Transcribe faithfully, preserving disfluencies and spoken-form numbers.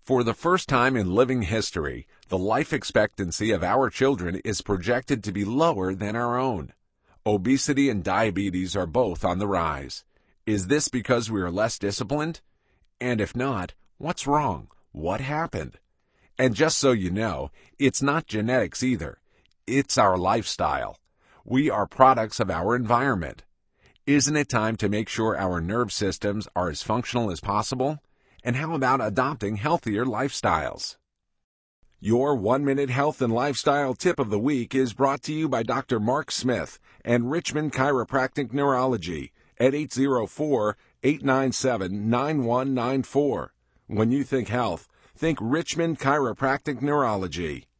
For the first time in living history, the life expectancy of our children is projected to be lower than our own. Obesity and diabetes are both on the rise. Is this because we are less disciplined? And if not, what's wrong? What happened? And just so you know, it's not genetics either. It's our lifestyle. We are products of our environment. Isn't it time to make sure our nerve systems are as functional as possible? And how about adopting healthier lifestyles? Your one-minute health and lifestyle tip of the week is brought to you by Doctor Mark Smith and Richmond Chiropractic Neurology at eight zero four, eight nine seven, nine one nine four. When you think health, think Richmond Chiropractic Neurology.